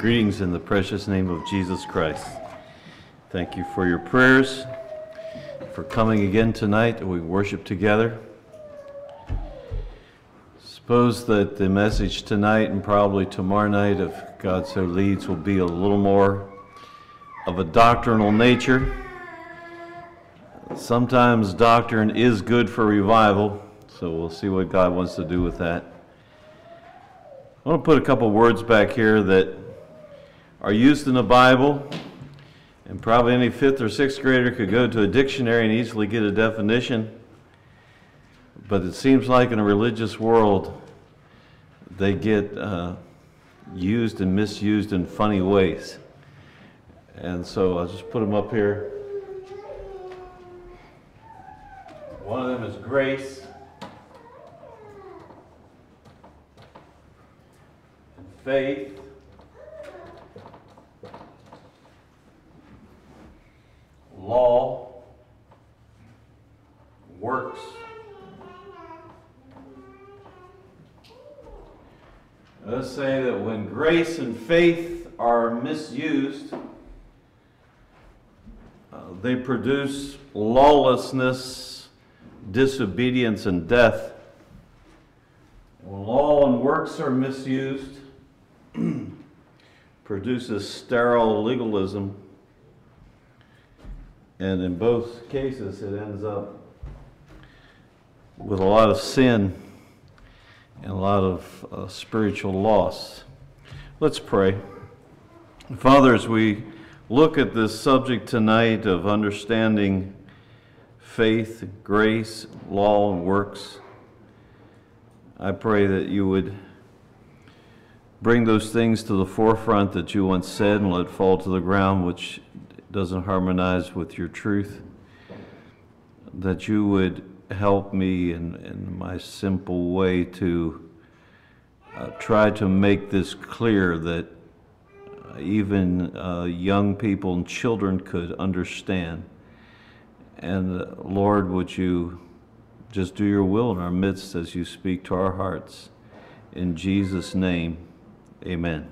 Greetings in the precious name of Jesus Christ. Thank you for your prayers, for coming again tonight that we worship together. Suppose that the message tonight and probably tomorrow night, if God so leads, will be a little more of a doctrinal nature. Sometimes doctrine is good for revival, so we'll see what God wants to do with that. I want to put a couple words back here that are used in the Bible, and probably any 5th or 6th grader could go to a dictionary and easily get a definition. But it seems like in a religious world, they get used and misused in funny ways. And so I'll just put them up here. One of them is grace. And faith. Law, works, let's say that when grace and faith are misused, they produce lawlessness, disobedience, and death. When law and works are misused, produces sterile legalism. And in both cases, it ends up with a lot of sin and a lot of spiritual loss. Let's pray. Father, as we look at this subject tonight of understanding faith, grace, law, and works, I pray that you would bring those things to the forefront that you once said and let fall to the ground, which doesn't harmonize with your truth, that you would help me in my simple way to try to make this clear that even young people and children could understand. And Lord, would you just do your will in our midst as you speak to our hearts. In Jesus' name, amen.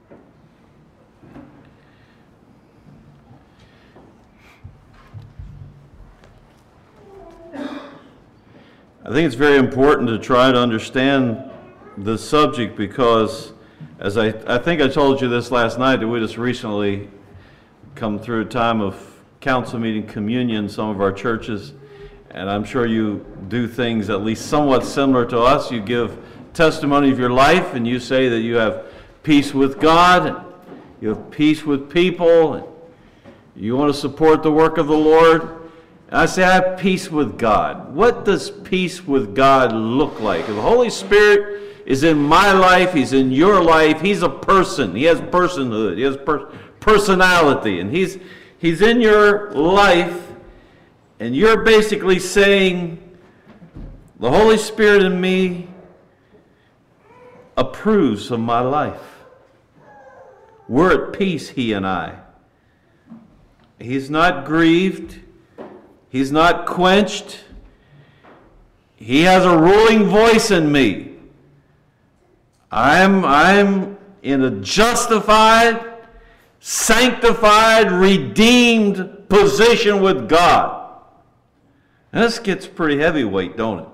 I think it's very important to try to understand this subject because, as I think I told you this last night, that we just recently come through a time of council meeting communion in some of our churches, and I'm sure you do things at least somewhat similar to us. You give testimony of your life, and you say that you have peace with God, you have peace with people, you want to support the work of the Lord. I say I have peace with God. What does peace with God look like? If the Holy Spirit is in my life, He's in your life, He's a person. He has personhood. He has personality. And He's in your life, and you're basically saying, the Holy Spirit in me approves of my life. We're at peace, He and I. He's not grieved. He's not quenched. He has a ruling voice in me. I'm in a justified, sanctified, redeemed position with God. And this gets pretty heavyweight, don't it?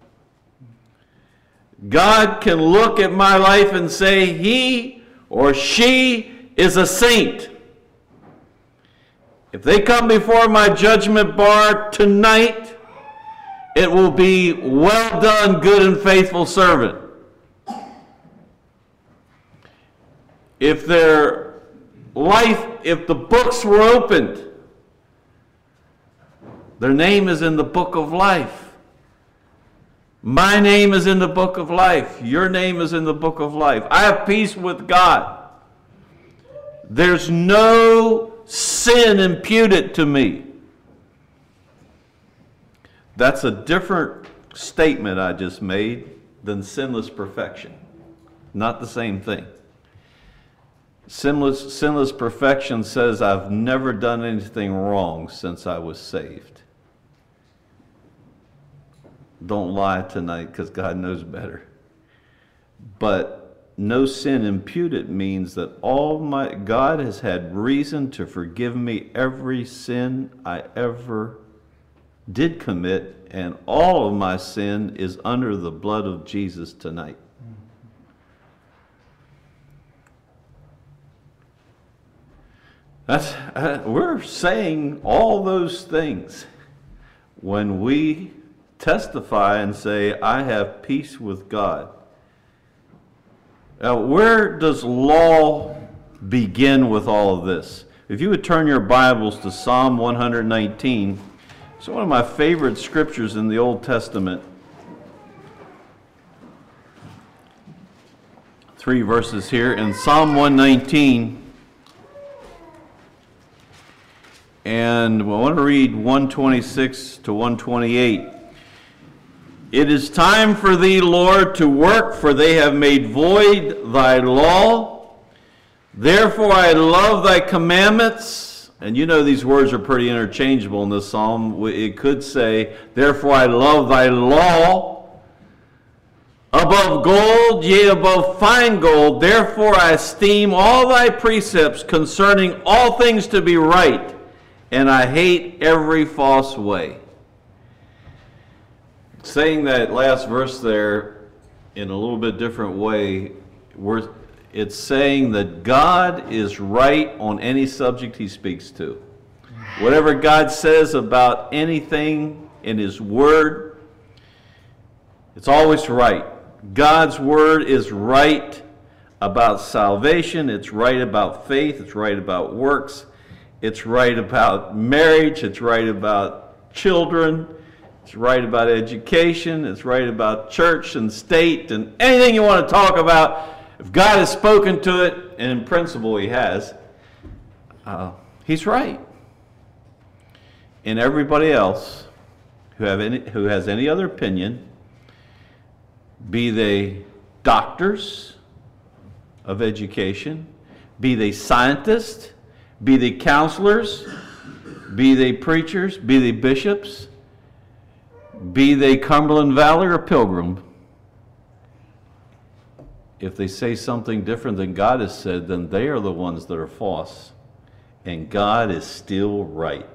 God can look at my life and say, he or she is a saint. If they come before my judgment bar tonight, it will be, well done, good and faithful servant. If their life, if the books were opened, their name is in the book of life. My name is in the book of life. Your name is in the book of life. I have peace with God. There's no sin imputed to me. That's a different statement I just made than sinless perfection. Not the same thing. Sinless perfection says I've never done anything wrong since I was saved. Don't lie tonight because God knows better. But no sin imputed means that God has had reason to forgive me every sin I ever did commit, and all of my sin is under the blood of Jesus tonight. We're saying all those things when we testify and say, I have peace with God. Now, where does law begin with all of this? If you would turn your Bibles to Psalm 119, it's one of my favorite scriptures in the Old Testament. 3 verses here in Psalm 119. And we want to read 126 to 128. It is time for thee, Lord, to work, for they have made void thy law. Therefore I love thy commandments. And you know these words are pretty interchangeable in this psalm. It could say, therefore I love thy law above gold, yea, above fine gold. Therefore I esteem all thy precepts concerning all things to be right, and I hate every false way. Saying that last verse there in a little bit different way, it's saying that God is right on any subject he speaks to. Whatever God says about anything in his word, it's always right. God's word is right about salvation. It's right about faith. It's right about works. It's right about marriage. It's right about children. It's right about education. It's right about church and state and anything you want to talk about. If God has spoken to it, and in principle he has, he's right. And everybody else who has any other opinion, be they doctors of education, be they scientists, be they counselors, be they preachers, be they bishops, be they Cumberland Valley or Pilgrim, if they say something different than God has said, then they are the ones that are false. And God is still right.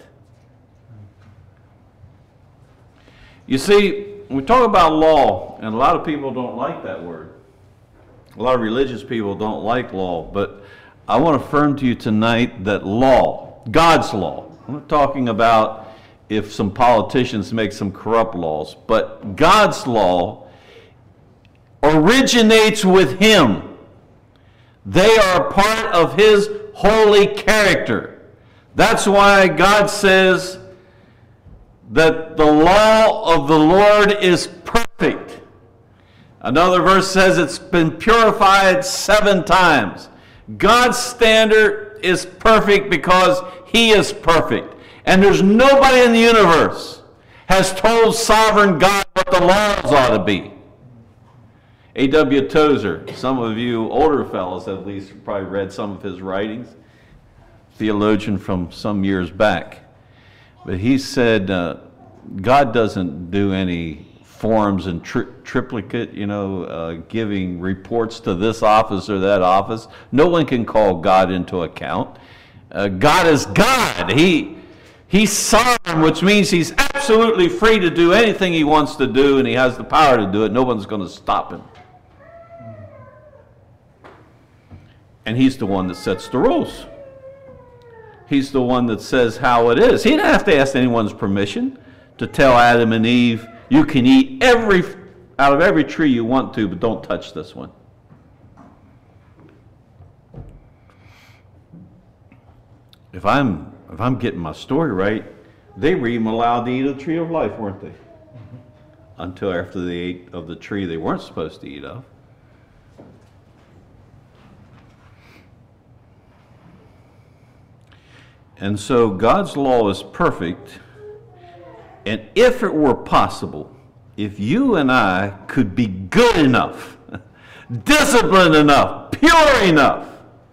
You see, we talk about law, and a lot of people don't like that word. A lot of religious people don't like law, but I want to affirm to you tonight that law, God's law, I'm not talking about if some politicians make some corrupt laws, but God's law originates with him. They are part of his holy character. That's why God says that the law of the Lord is perfect. Another verse says it's been purified 7 times. God's standard is perfect because he is perfect. And there's nobody in the universe has told sovereign God what the laws ought to be. A.W. Tozer, some of you older fellows at least probably read some of his writings, theologian from some years back. But he said God doesn't do any forms and triplicate, giving reports to this office or that office. No one can call God into account. God is God. He's sovereign, which means he's absolutely free to do anything he wants to do, and he has the power to do it. No one's going to stop him. And he's the one that sets the rules. He's the one that says how it is. He didn't have to ask anyone's permission to tell Adam and Eve, you can eat out of every tree you want to, but don't touch this one. If I'm getting my story right, they were even allowed to eat of the tree of life, weren't they? Until after they ate of the tree they weren't supposed to eat of. And so God's law is perfect, and if it were possible, if you and I could be good enough, disciplined enough, pure enough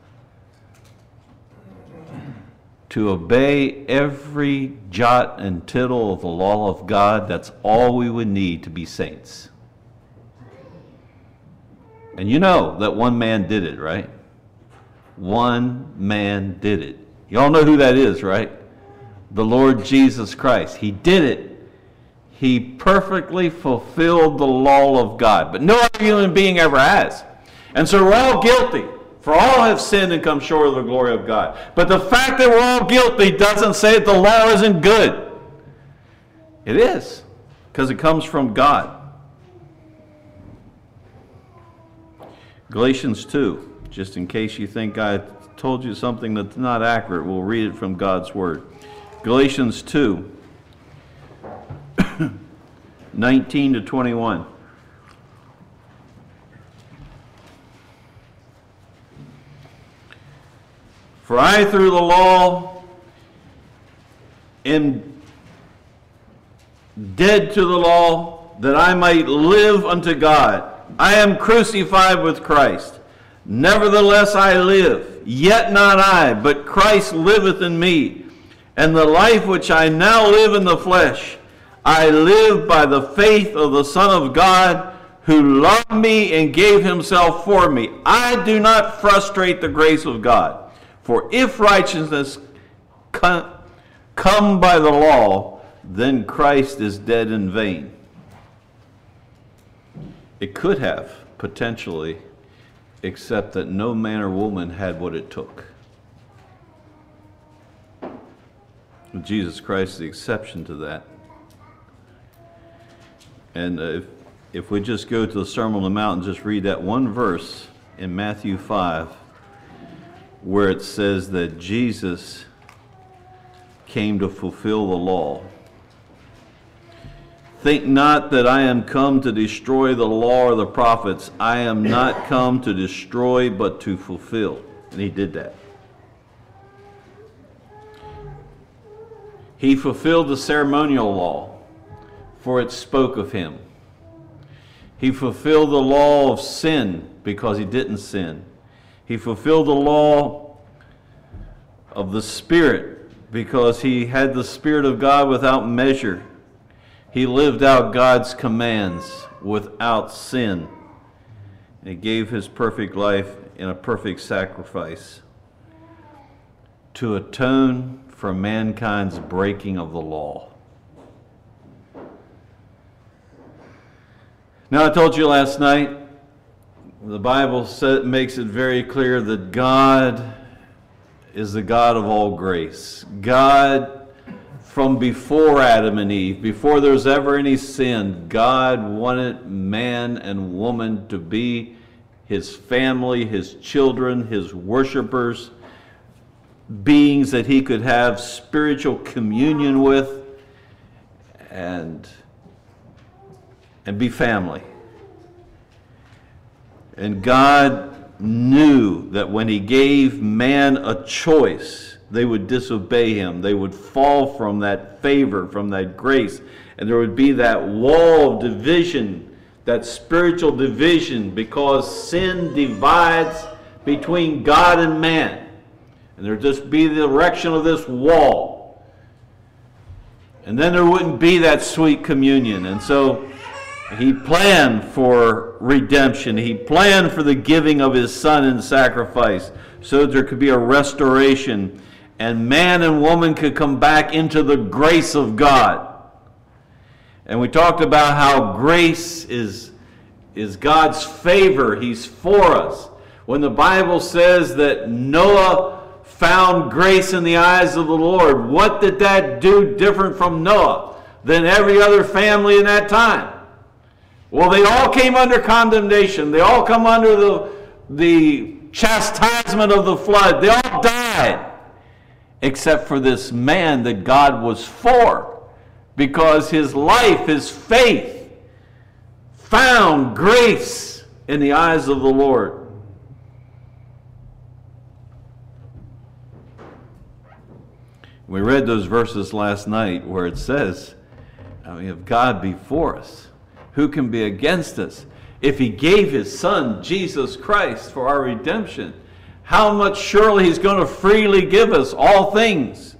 to obey every jot and tittle of the law of God, that's all we would need to be saints. And you know that one man did it, right? One man did it. You all know who that is, right? The Lord Jesus Christ. He did it. He perfectly fulfilled the law of God. But no other human being ever has. And so we're all guilty. For all have sinned and come short of the glory of God. But the fact that we're all guilty doesn't say that the law isn't good. It is. Because it comes from God. Galatians 2. Just in case you think I told you something that's not accurate, we'll read it from God's Word. Galatians 2. 19 to 21. For I through the law am dead to the law, that I might live unto God. I am crucified with Christ. Nevertheless I live, yet not I, but Christ liveth in me. And the life which I now live in the flesh, I live by the faith of the Son of God, who loved me and gave himself for me. I do not frustrate the grace of God. For if righteousness come by the law, then Christ is dead in vain. It could have, potentially, except that no man or woman had what it took. Jesus Christ is the exception to that. And if we just go to the Sermon on the Mount and just read that one verse in Matthew 5, where it says that Jesus came to fulfill the law. Think not that I am come to destroy the law or the prophets. I am not come to destroy, but to fulfill. And he did that. He fulfilled the ceremonial law, for it spoke of him. He fulfilled the law of sin, because he didn't sin. He fulfilled the law of the Spirit, because he had the Spirit of God without measure. He lived out God's commands without sin. And he gave his perfect life in a perfect sacrifice to atone for mankind's breaking of the law. Now, I told you last night, the Bible makes it very clear that God is the God of all grace. God, from before Adam and Eve, before there was ever any sin, God wanted man and woman to be his family, his children, his worshipers, beings that he could have spiritual communion with and be family. And God knew that when he gave man a choice, they would disobey him. They would fall from that favor, from that grace. And there would be that wall of division, that spiritual division, because sin divides between God and man. And there would just be the erection of this wall. And then there wouldn't be that sweet communion. And so he planned for redemption. He planned for the giving of his Son in sacrifice so that there could be a restoration and man and woman could come back into the grace of God. And we talked about how grace is God's favor. He's for us. When the Bible says that Noah found grace in the eyes of the Lord, what did that do different from Noah than every other family in that time? Well, they all came under condemnation. They all come under the chastisement of the flood. They all died. Except for this man that God was for. Because his life, his faith, found grace in the eyes of the Lord. We read those verses last night where it says, if God be for us, who can be against us? If he gave his Son, Jesus Christ, for our redemption, how much surely he's going to freely give us all things.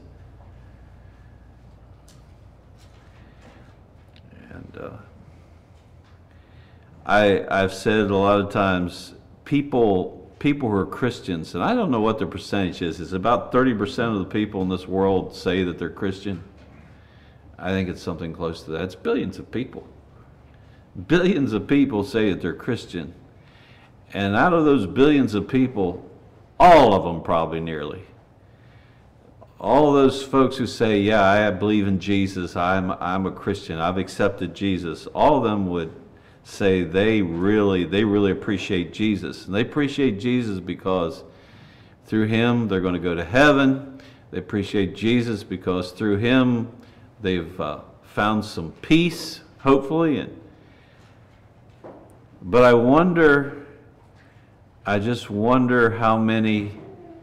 And I've said a lot of times, people who are Christians, and I don't know what the percentage is. It's about 30% of the people in this world say that they're Christian. I think it's something close to that. It's billions of people. Billions of people say that they're Christian. And out of those billions of people, all of them probably nearly, all of those folks who say, yeah, I believe in Jesus, I'm a Christian, I've accepted Jesus, all of them would say they really appreciate Jesus. And they appreciate Jesus because through him they're going to go to heaven. They appreciate Jesus because through him they've found some peace, hopefully. But I just wonder how many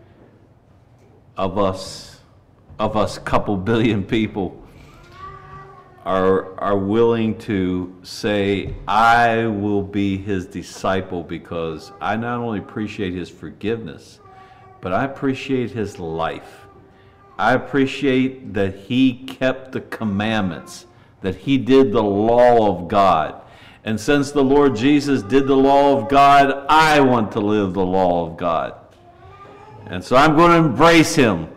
of us couple billion people, are willing to say, I will be his disciple because I not only appreciate his forgiveness, but I appreciate his life. I appreciate that he kept the commandments, that he did the law of God. And since the Lord Jesus did the law of God, I want to live the law of God. And so I'm going to embrace him.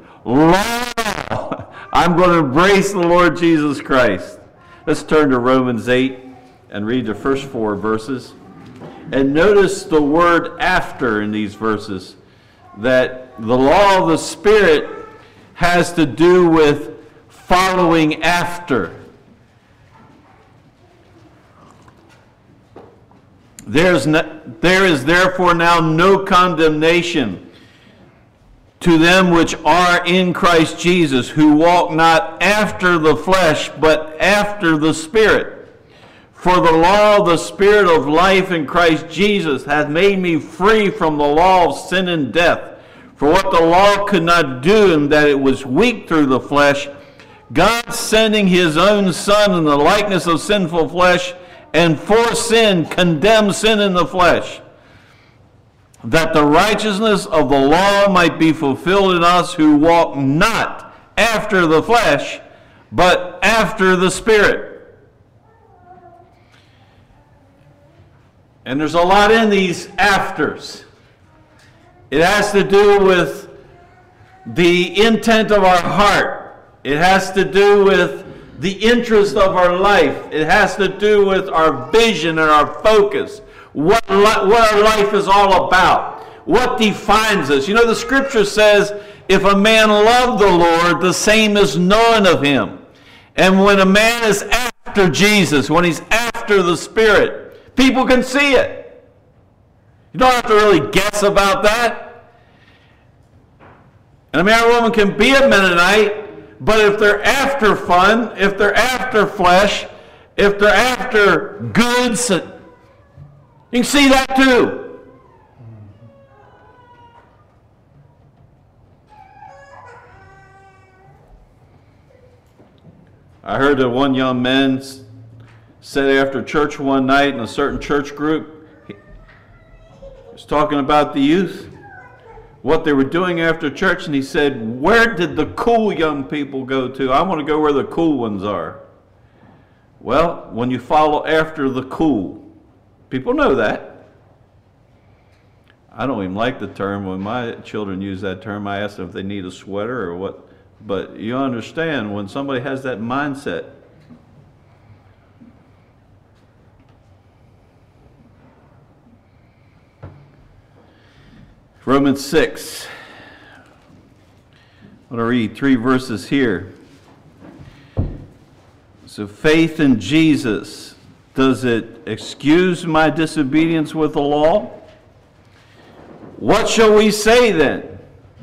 I'm going to embrace the Lord Jesus Christ. Let's turn to Romans 8 and read the first 4 verses. And notice the word after in these verses, that the law of the Spirit has to do with following after. There is therefore now no condemnation to them which are in Christ Jesus, who walk not after the flesh, but after the Spirit. For the law of the Spirit of life in Christ Jesus hath made me free from the law of sin and death. For what the law could not do, in that it was weak through the flesh, God sending his own Son in the likeness of sinful flesh, and for sin condemned sin in the flesh, that the righteousness of the law might be fulfilled in us who walk not after the flesh, but after the Spirit. And there's a lot in these afters. It has to do with the intent of our heart. It has to do with the interest of our life. It has to do with our vision and our focus. What our life is all about. What defines us. You know, the scripture says, if a man love the Lord, the same is known of him. And when a man is after Jesus, when he's after the Spirit, people can see it. You don't have to really guess about that. And a man or woman can be a Mennonite, but if they're after fun, if they're after flesh, if they're after goods, you can see that too. I heard that one young man said after church one night in a certain church group, he was talking about the youth, what they were doing after church, and he said, where did the cool young people go to? I want to go where the cool ones are. Well, when you follow after the cool, people know that. I don't even like the term. When my children use that term, I ask them if they need a sweater or what. But you understand, when somebody has that mindset, Romans 6. I'm going to read 3 verses here. So faith in Jesus, does it excuse my disobedience with the law? What shall we say then?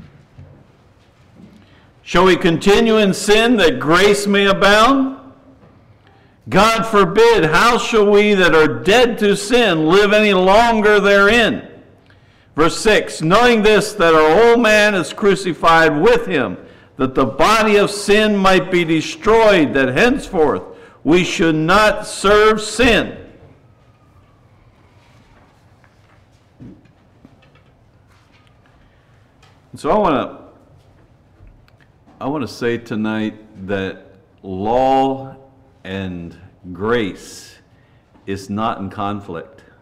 Shall we continue in sin that grace may abound? God forbid. How shall we that are dead to sin live any longer therein? Verse 6, knowing this, that our old man is crucified with him, that the body of sin might be destroyed, that henceforth we should not serve sin. So I want to say tonight that law and grace is not in conflict.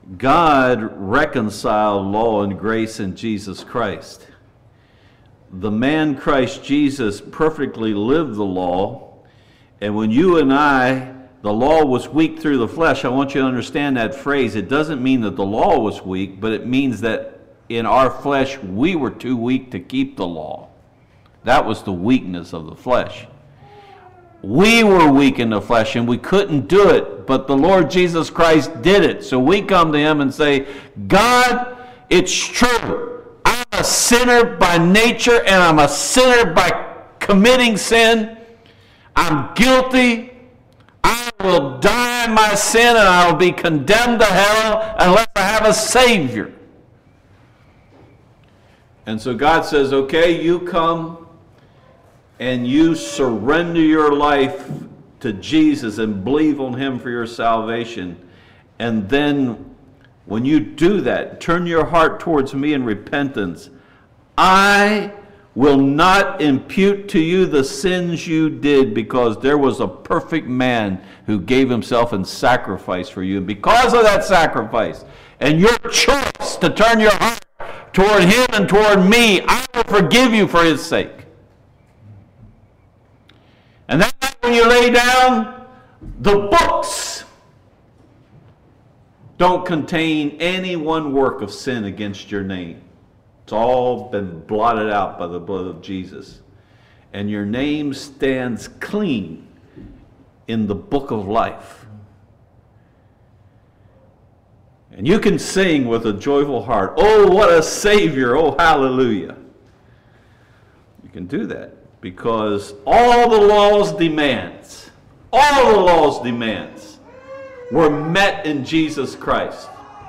God reconciled law and grace in Jesus Christ. The man Christ Jesus perfectly lived the law, and when you and I, the law was weak through the flesh, I want you to understand that phrase. It doesn't mean that the law was weak, but it means that in our flesh we were too weak to keep the law. That was the weakness of the flesh. We were weak in the flesh and we couldn't do it, but the Lord Jesus Christ did it. So we come to him and say, God, it's true. I'm a sinner by nature and I'm a sinner by committing sin. I'm guilty. I will die in my sin and I will be condemned to hell unless I have a Savior. And so God says, okay, you come and you surrender your life to Jesus and believe on him for your salvation. And then when you do that, turn your heart towards me in repentance, I will not impute to you the sins you did, because there was a perfect man who gave himself in sacrifice for you. And because of that sacrifice and your choice to turn your heart toward him and toward me, I will forgive you for his sake. And that night when you lay down, the books don't contain any one work of sin against your name. It's all been blotted out by the blood of Jesus. And your name stands clean in the book of life. And you can sing with a joyful heart, oh, what a Savior, oh, hallelujah. You can do that because all the law's demands were met in Jesus Christ.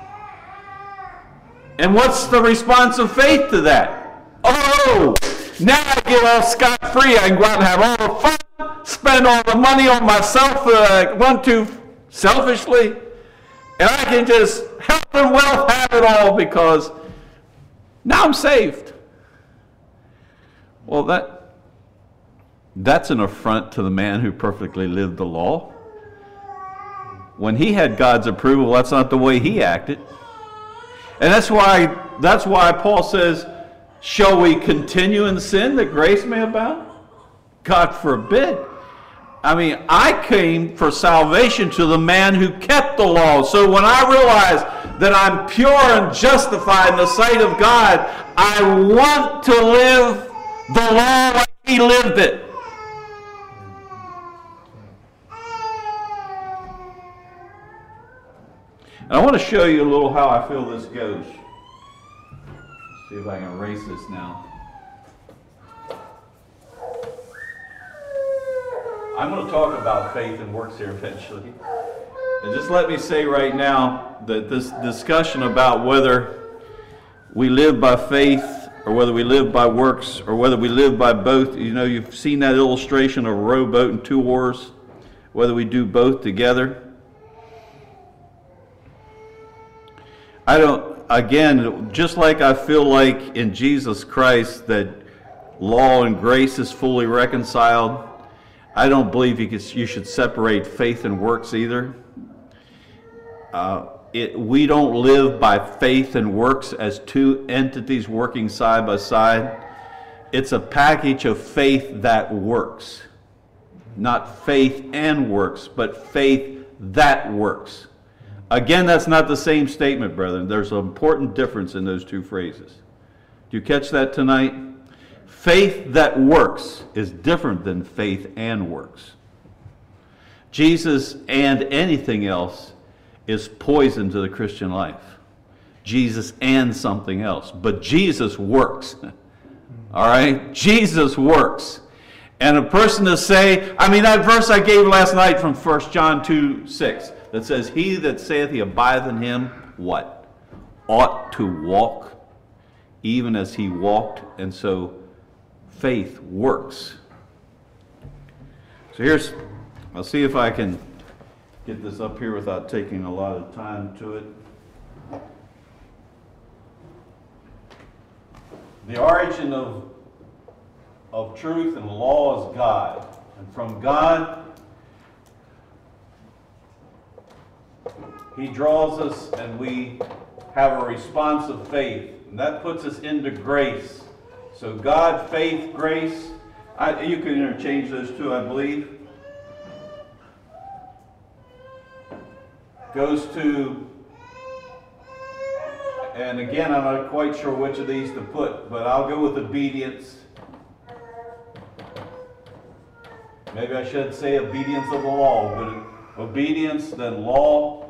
And what's the response of faith to that? Oh, now I get off scot-free. I can go out and have all the fun, spend all the money on myself that I want to selfishly, and I can just health and wealth have it all because now I'm saved. Well, that's an affront to the man who perfectly lived the law. When he had God's approval, that's not the way he acted. And that's why Paul says, shall we continue in sin that grace may abound? God forbid. I mean, I came for salvation to the man who kept the law. So when I realize that I'm pure and justified in the sight of God, I want to live the law like he lived it. And I want to show you a little how I feel this goes. See if I can erase this now. I'm going to talk about faith and works here eventually. And just let me say right now that this discussion about whether we live by faith or whether we live by works or whether we live by both, you know, you've seen that illustration of a rowboat and two oars, whether we do both together. Again, just like I feel like in Jesus Christ that law and grace is fully reconciled, I don't believe you should separate faith and works either. We don't live by faith and works as two entities working side by side. It's a package of faith that works. Not faith and works, but faith that works. Again, that's not the same statement, brethren. There's an important difference in those two phrases. Do you catch that tonight? Faith that works is different than faith and works. Jesus and anything else is poison to the Christian life. Jesus and something else. But Jesus works. All right? Jesus works. And a person to say, I mean, that verse I gave last night from 1 John 2:6. That says, he that saith he abideth in him, what? Ought to walk even as he walked. And so faith works. So I'll see if I can get this up here without taking a lot of time to it. The origin of truth and law is God. And from God, He draws us and we have a response of faith. And that puts us into grace. So God, faith, grace. You can interchange those two, I believe. Goes to, and again, I'm not quite sure which of these to put, but I'll go with obedience. Maybe I should say obedience of the law, but obedience, then law.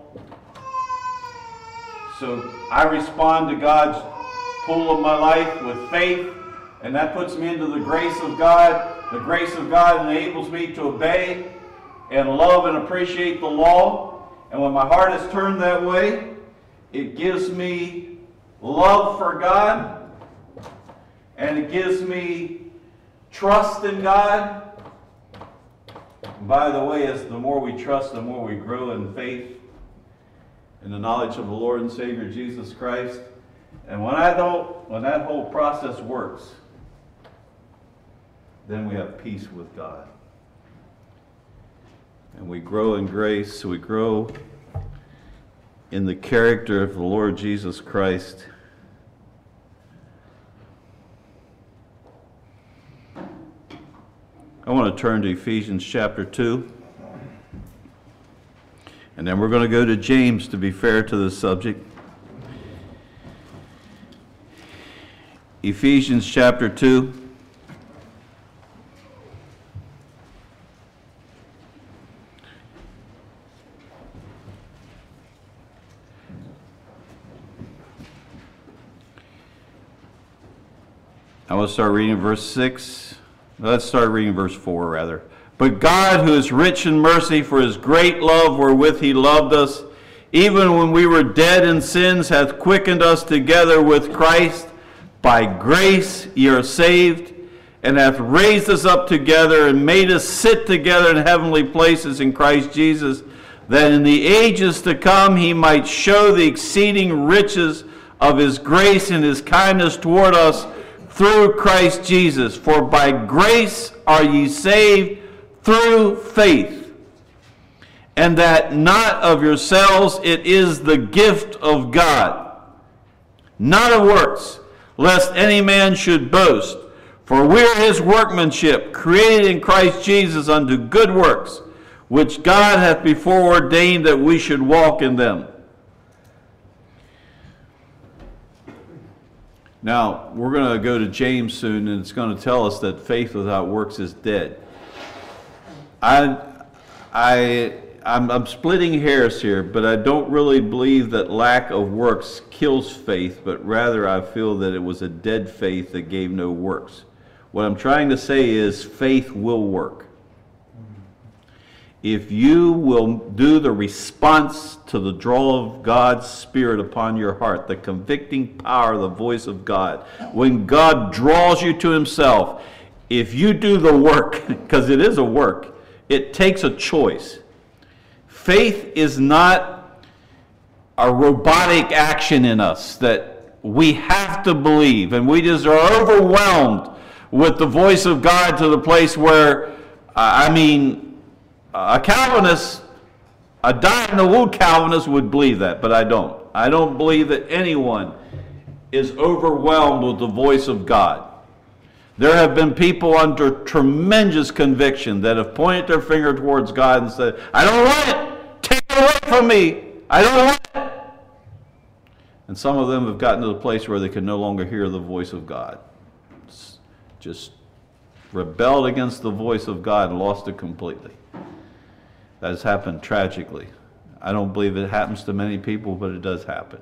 So I respond to God's pull of my life with faith, and that puts me into the grace of God. The grace of God enables me to obey and love and appreciate the law. And when my heart is turned that way, it gives me love for God, and it gives me trust in God. And by the way, as the more we trust, the more we grow in faith in the knowledge of the Lord and Savior Jesus Christ. And when that whole process works, then we have peace with God. And we grow in grace, we grow in the character of the Lord Jesus Christ. I want to turn to Ephesians chapter 2. And then we're going to go to James to be fair to the subject. Ephesians chapter 2. I want to start reading verse 6. Let's start reading verse 4, rather. But God, who is rich in mercy, for his great love wherewith he loved us, even when we were dead in sins, hath quickened us together with Christ. By grace ye are saved, and hath raised us up together, and made us sit together in heavenly places in Christ Jesus, that in the ages to come he might show the exceeding riches of his grace and his kindness toward us, through Christ Jesus. For by grace are ye saved through faith, and that not of yourselves, it is the gift of God, not of works, lest any man should boast. For we are his workmanship, created in Christ Jesus unto good works, which God hath before ordained that we should walk in them. Now, we're going to go to James soon, and it's going to tell us that faith without works is dead. I'm splitting hairs here, but I don't really believe that lack of works kills faith, but rather I feel that it was a dead faith that gave no works. What I'm trying to say is faith will work. If you will do the response to the draw of God's Spirit upon your heart, the convicting power of the voice of God, when God draws you to himself, if you do the work, because it is a work, it takes a choice. Faith is not a robotic action in us that we have to believe, and we just are overwhelmed with the voice of God to the place where, a Calvinist, a dyed-in-the-wool Calvinist would believe that, but I don't. I don't believe that anyone is overwhelmed with the voice of God. There have been people under tremendous conviction that have pointed their finger towards God and said, I don't want it! Take it away from me! I don't want it! And some of them have gotten to the place where they can no longer hear the voice of God. Just rebelled against the voice of God and lost it completely. That has happened tragically. I don't believe it happens to many people, but it does happen.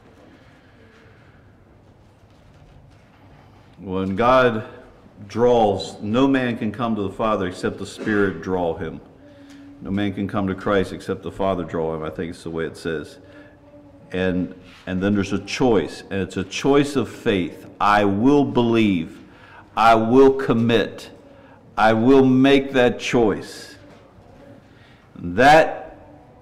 When God draws, no man can come to the Father except the Spirit draw him. No man can come to Christ except the Father draw him. I think it's the way it says. And then there's a choice, and it's a choice of faith. I will believe. I will commit. I will make that choice. That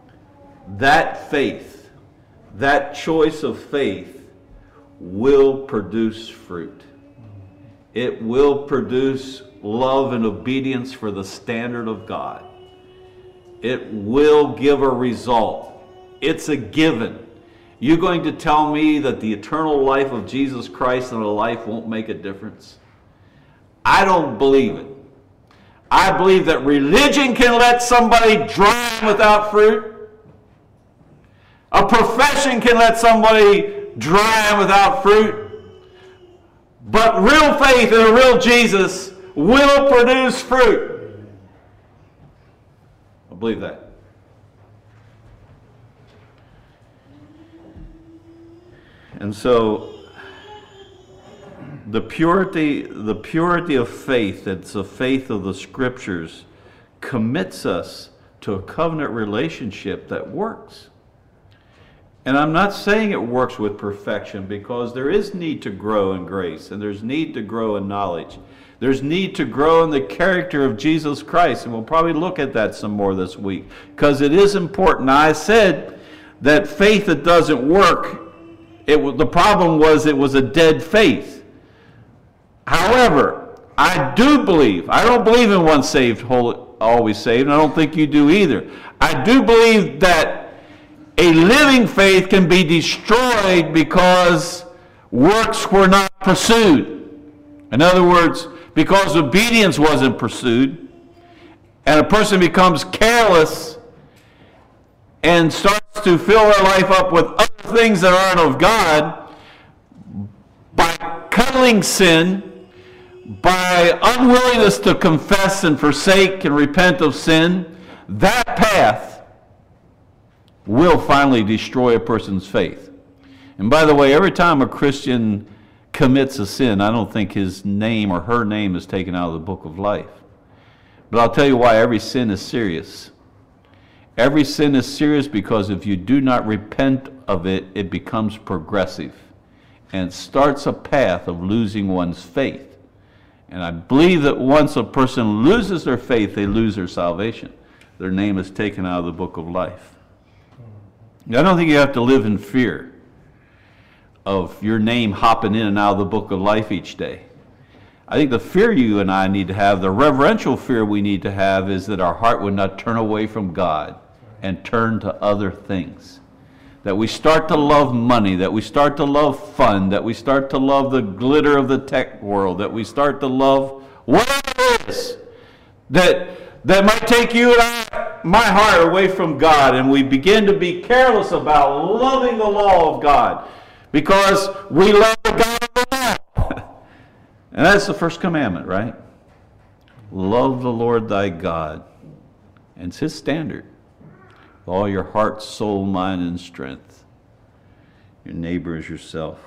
faith, that choice of faith will produce fruit. It will produce love and obedience for the standard of God. It will give a result. It's a given. You going to tell me that the eternal life of Jesus Christ in a life won't make a difference? I don't believe it. I believe that religion can let somebody dry without fruit. A profession can let somebody dry without fruit. But real faith in a real Jesus will produce fruit. I believe that. And so the purity of faith, that's the faith of the Scriptures, commits us to a covenant relationship that works. And I'm not saying it works with perfection, because there is need to grow in grace, and there's need to grow in knowledge. There's need to grow in the character of Jesus Christ, and we'll probably look at that some more this week, because it is important. Now, I said that faith that doesn't work, the problem was it was a dead faith. However, I do believe, I don't believe in once saved, always saved, and I don't think you do either. I do believe that a living faith can be destroyed because works were not pursued. In other words, because obedience wasn't pursued, and a person becomes careless and starts to fill their life up with other things that aren't of God, by cuddling sin, by unwillingness to confess and forsake and repent of sin, that path will finally destroy a person's faith. And by the way, every time a Christian commits a sin, I don't think his name or her name is taken out of the book of life. But I'll tell you why every sin is serious. Every sin is serious because if you do not repent of it, it becomes progressive and starts a path of losing one's faith. And I believe that once a person loses their faith, they lose their salvation. Their name is taken out of the book of life. I don't think you have to live in fear of your name hopping in and out of the book of life each day. I think the fear you and I need to have, the reverential fear we need to have, is that our heart would not turn away from God and turn to other things. That we start to love money, that we start to love fun, that we start to love the glitter of the tech world, that we start to love whatever it is that might take you and I, my heart, away from God, and we begin to be careless about loving the law of God because we love the God of the law. And that's the first commandment, right? Love the Lord thy God. And it's his standard. With all your heart, soul, mind, and strength. Your neighbor is yourself.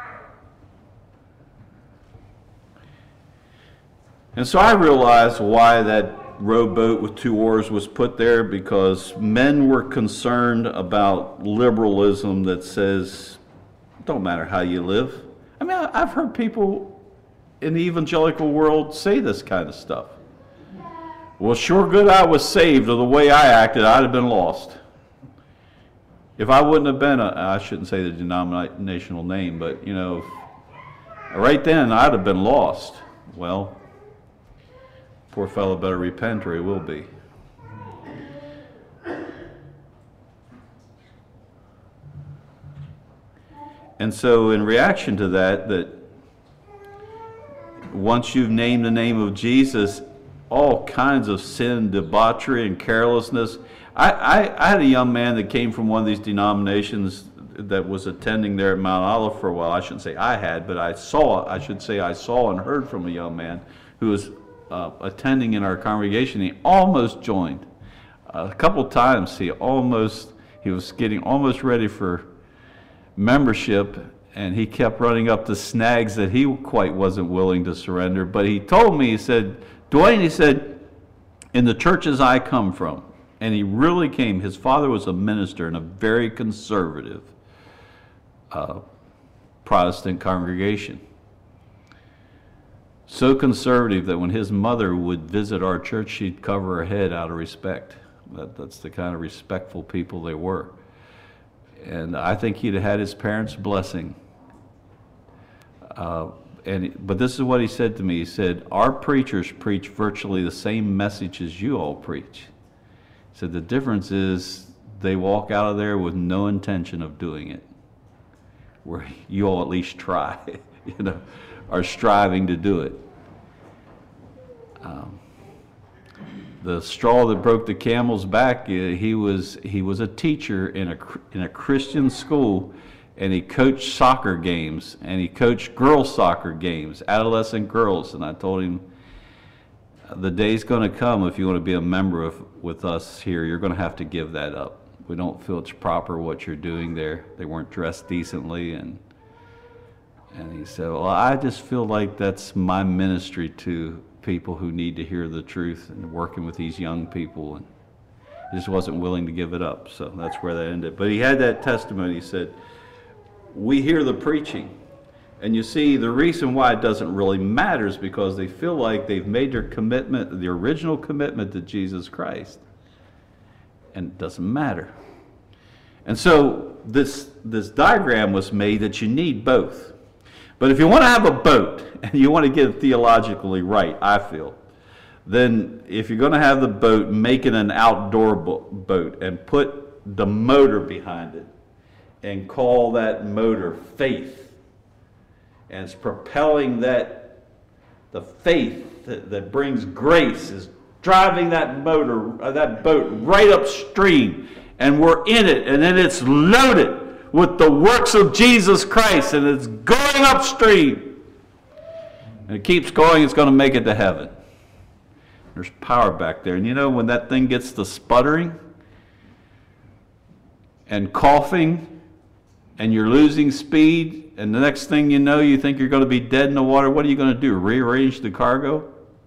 And so I realized why that rowboat with 2 oars was put there, because men were concerned about liberalism that says, it don't matter how you live. I mean, I've heard people in the evangelical world say this kind of stuff. Well, sure good I was saved, or the way I acted, I'd have been lost. If I wouldn't have been, I shouldn't say the denominational name, but, you know, right then I'd have been lost. Well, poor fellow better repent or he will be. And so in reaction to that once you've named the name of Jesus, all kinds of sin, debauchery, and carelessness. I had a young man that came from one of these denominations that was attending there at Mount Olive for a while. I shouldn't say I had, but I saw and heard from a young man who was attending in our congregation. He almost joined. A couple times he was getting almost ready for membership, and he kept running up the snags that he quite wasn't willing to surrender. But he told me, he said, Dwayne, he said, in the churches I come from, and he really came, his father was a minister in a very conservative Protestant congregation. So conservative that when his mother would visit our church, she'd cover her head out of respect. That's the kind of respectful people they were. And I think he'd have had his parents' blessing. But this is what he said to me. He said, our preachers preach virtually the same message as you all preach. He said, the difference is they walk out of there with no intention of doing it. Where you all at least try, are striving to do it. The straw that broke the camel's back, he was a teacher in a Christian school, and he coached soccer games, and he coached girls soccer games, adolescent girls. And I told him, the day's going to come, if you want to be a member with us here, you're going to have to give that up. We don't feel it's proper what you're doing there. They weren't dressed decently, and he said, well, I just feel like that's my ministry to people who need to hear the truth, and working with these young people, and he just wasn't willing to give it up. So that's where that ended. But he had that testimony. He said, we hear the preaching, and you see, the reason why it doesn't really matter is because they feel like they've made their commitment, the original commitment to Jesus Christ, and it doesn't matter. And so this diagram was made that you need both. But if you want to have a boat, and you want to get it theologically right, I feel, then if you're going to have the boat, make it an outdoor boat and put the motor behind it and call that motor faith. And it's propelling the faith that brings grace is driving that boat right upstream, and we're in it, and then it's loaded with the works of Jesus Christ, and it's going upstream. And it keeps going, it's going to make it to heaven. There's power back there. And when that thing gets to sputtering and coughing, and you're losing speed, and the next thing you know, you think you're going to be dead in the water, what are you going to do? Rearrange the cargo?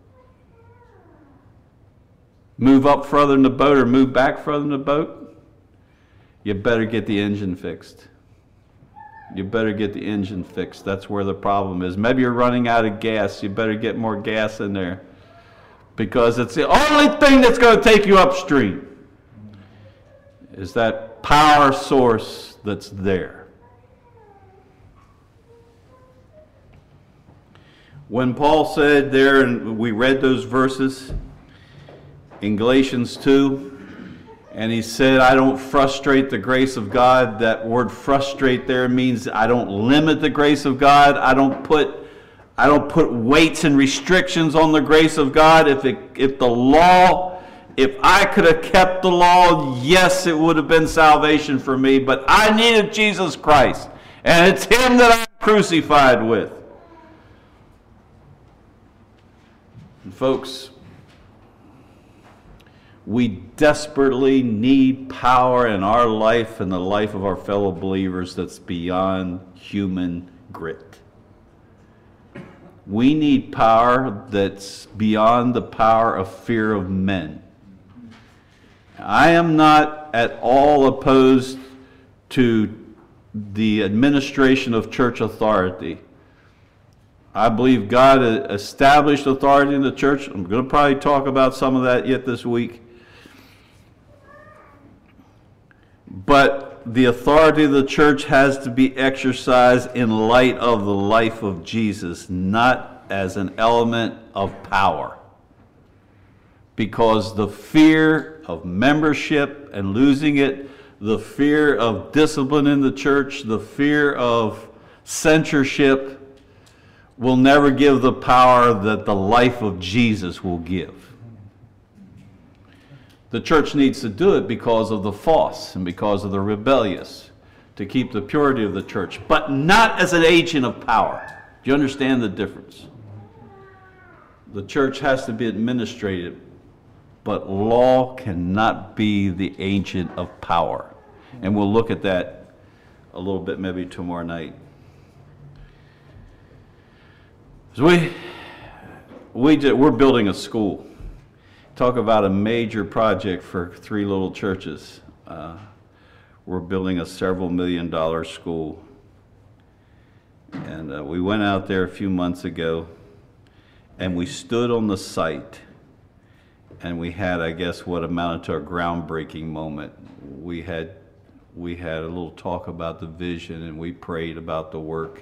Move up further in the boat, or move back further in the boat? You better get the engine fixed. You better get the engine fixed. That's where the problem is. Maybe you're running out of gas. You better get more gas in there, because it's the only thing that's going to take you upstream is that power source that's there. When Paul said there, and we read those verses in Galatians 2, and he said, I don't frustrate the grace of God. That word frustrate there means I don't limit the grace of God. I don't put weights and restrictions on the grace of God. If I could have kept the law, yes, it would have been salvation for me, but I needed Jesus Christ, and it's him that I'm crucified with. And folks, we desperately need power in our life and the life of our fellow believers that's beyond human grit. We need power that's beyond the power of fear of men. I am not at all opposed to the administration of church authority. I believe God established authority in the church. I'm going to probably talk about some of that yet this week. But the authority of the church has to be exercised in light of the life of Jesus, not as an element of power. Because the fear of membership and losing it, the fear of discipline in the church, the fear of censorship will never give the power that the life of Jesus will give. The church needs to do it because of the false and because of the rebellious, to keep the purity of the church, but not as an agent of power. Do you understand the difference? The church has to be administrated, but law cannot be the agent of power. And we'll look at that a little bit maybe tomorrow night. So we're building a school. Talk about a major project for 3 little churches. We're building a several $million school. And we went out there a few months ago, and we stood on the site, and we had, I guess, what amounted to a groundbreaking moment. We had a little talk about the vision, and we prayed about the work.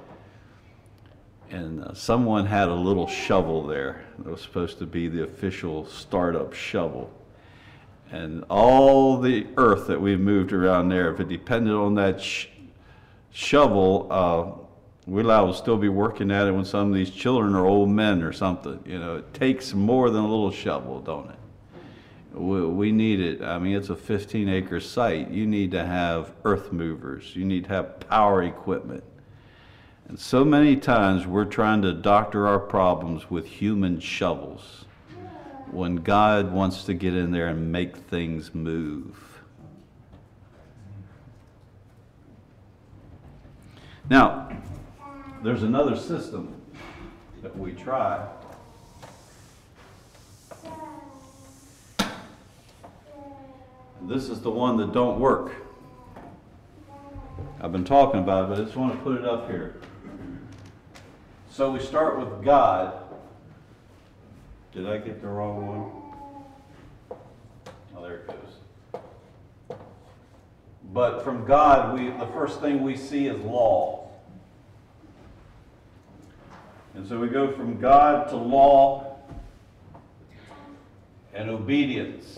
And someone had a little shovel there. It was supposed to be the official startup shovel. And all the earth that we've moved around there, if it depended on that shovel, we're allowed to still be working at it when some of these children are old men or something. You know, it takes more than a little shovel, don't it? We need it. I mean, it's a 15-acre site. You need to have earth movers. You need to have power equipment. And so many times we're trying to doctor our problems with human shovels when God wants to get in there and make things move. Now, there's another system that we try. This is the one that don't work. I've been talking about it, but I just want to put it up here. So we start with God. Did I get the wrong one? Oh, there it goes. But from God, the first thing we see is law. And so we go from God to law and obedience.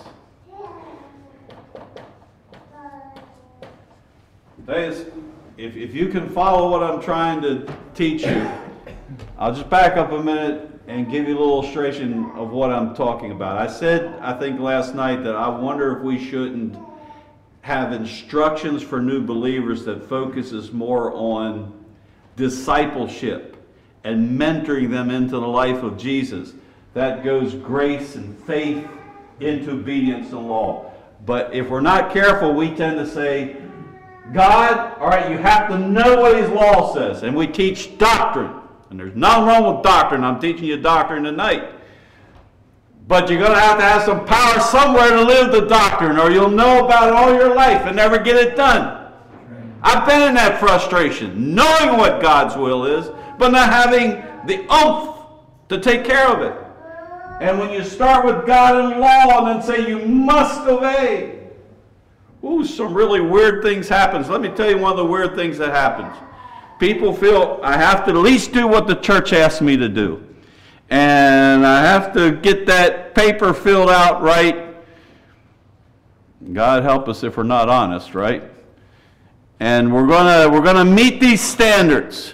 If you can follow what I'm trying to teach you, I'll just back up a minute and give you a little illustration of what I'm talking about. I said, I think last night, that I wonder if we shouldn't have instructions for new believers that focuses more on discipleship and mentoring them into the life of Jesus. That goes grace and faith into obedience and law. But if we're not careful, we tend to say, God, all right, you have to know what His law says. And we teach doctrine. And there's nothing wrong with doctrine. I'm teaching you doctrine tonight. But you're going to have some power somewhere to live the doctrine, or you'll know about it all your life and never get it done. I've been in that frustration, knowing what God's will is, but not having the oomph to take care of it. And when you start with God and law and then say you must obey, some really weird things happen. Let me tell you one of the weird things that happens. People feel I have to at least do what the church asks me to do. And I have to get that paper filled out right. God help us if we're not honest, right? And we're gonna meet these standards.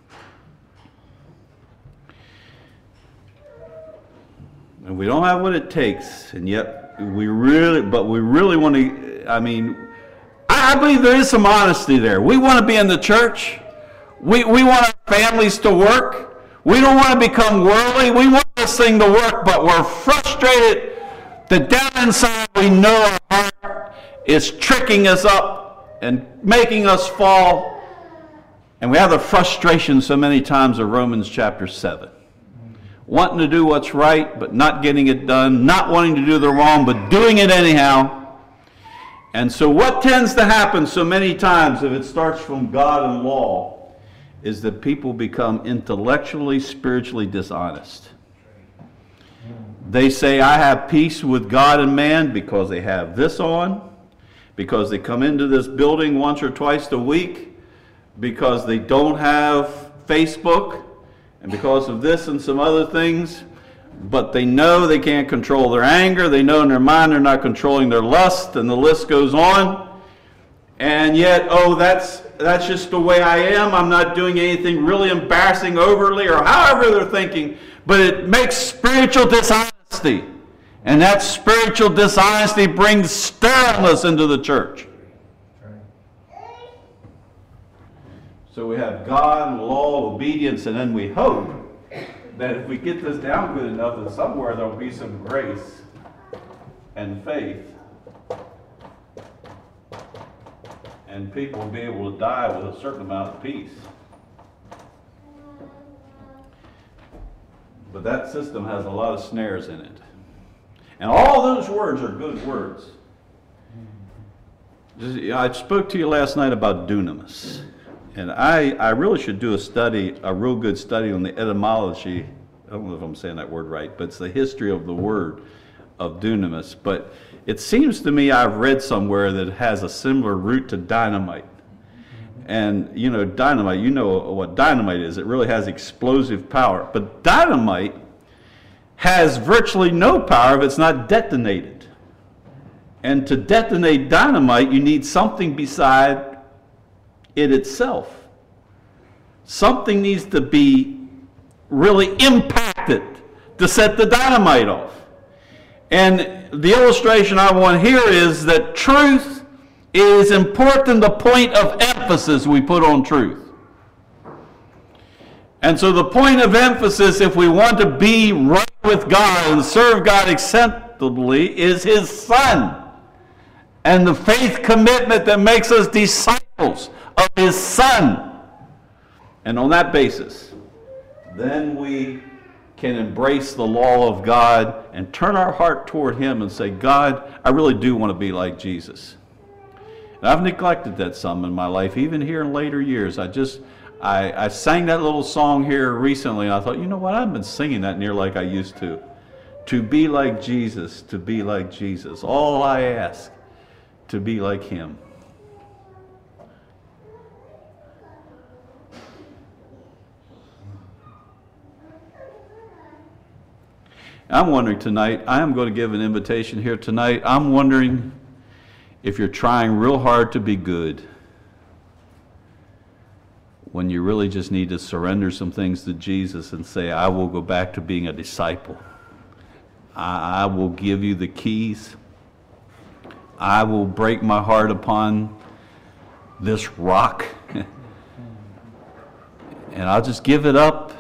And we don't have what it takes, and yet we really want to. I mean, I believe there is some honesty there. We want to be in the church. We want our families to work. We don't want to become worldly. We want this thing to work, but we're frustrated that down inside we know our heart is tricking us up and making us fall. And we have the frustration so many times of Romans chapter 7. Wanting to do what's right, but not getting it done. Not wanting to do the wrong, but doing it anyhow. And so what tends to happen so many times, if it starts from God and law, is that people become intellectually, spiritually dishonest. They say, I have peace with God and man because they have this on, because they come into this building once or twice a week, because they don't have Facebook, and because of this and some other things. But they know they can't control their anger. They know in their mind they're not controlling their lust, and the list goes on. And yet, that's just the way I am. I'm not doing anything really embarrassing overly, or however they're thinking. But it makes spiritual dishonesty. And that spiritual dishonesty brings sternness into the church. So we have God, law, obedience, and then we hope that if we get this down good enough, that somewhere there'll be some grace and faith, and people will be able to die with a certain amount of peace. But that system has a lot of snares in it. And all those words are good words. I spoke to you last night about dunamis. And I really should do a real good study on the etymology. I don't know if I'm saying that word right, but it's the history of the word of dunamis. But it seems to me I've read somewhere that it has a similar root to dynamite. And you know, dynamite, you know what dynamite is. It really has explosive power. But dynamite has virtually no power if it's not detonated. And to detonate dynamite, you need something beside it itself. Something needs to be really impacted to set the dynamite off. And the illustration I want here is that truth is important, the point of emphasis we put on truth. And so the point of emphasis, if we want to be right with God and serve God acceptably, is His Son. And the faith commitment that makes us disciples of His Son. And on that basis, then we can embrace the law of God and turn our heart toward Him and say, God, I really do want to be like Jesus. And I've neglected that some in my life, even here in later years. I sang that little song here recently, and I thought, you know what, I haven't been singing that near like I used to. To be like Jesus, to be like Jesus. All I ask, to be like Him. I'm wondering tonight, I am going to give an invitation here tonight. I'm wondering if you're trying real hard to be good when you really just need to surrender some things to Jesus and say, I will go back to being a disciple. I will give you the keys. I will break my heart upon this rock. And I'll just give it up.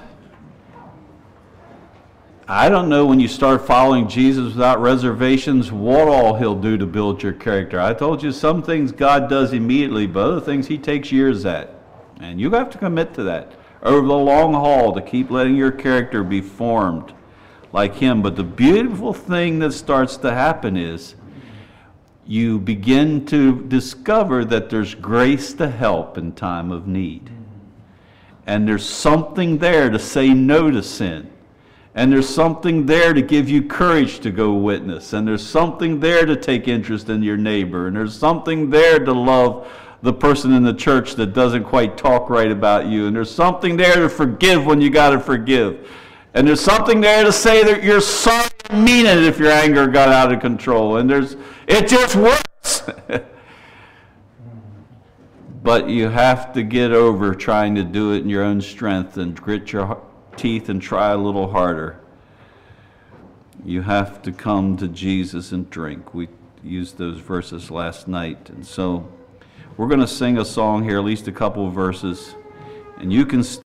I don't know, when you start following Jesus without reservations, what all He'll do to build your character. I told you some things God does immediately, but other things He takes years at. And you have to commit to that over the long haul to keep letting your character be formed like Him. But the beautiful thing that starts to happen is you begin to discover that there's grace to help in time of need. And there's something there to say no to sin. And there's something there to give you courage to go witness. And there's something there to take interest in your neighbor. And there's something there to love the person in the church that doesn't quite talk right about you. And there's something there to forgive when you got to forgive. And there's something there to say that you're sorry and mean it if your anger got out of control. And it just works. But you have to get over trying to do it in your own strength and grit your teeth and try a little harder. You have to come to Jesus and drink. We used those verses last night. And so we're going to sing a song here, at least a couple of verses. And you can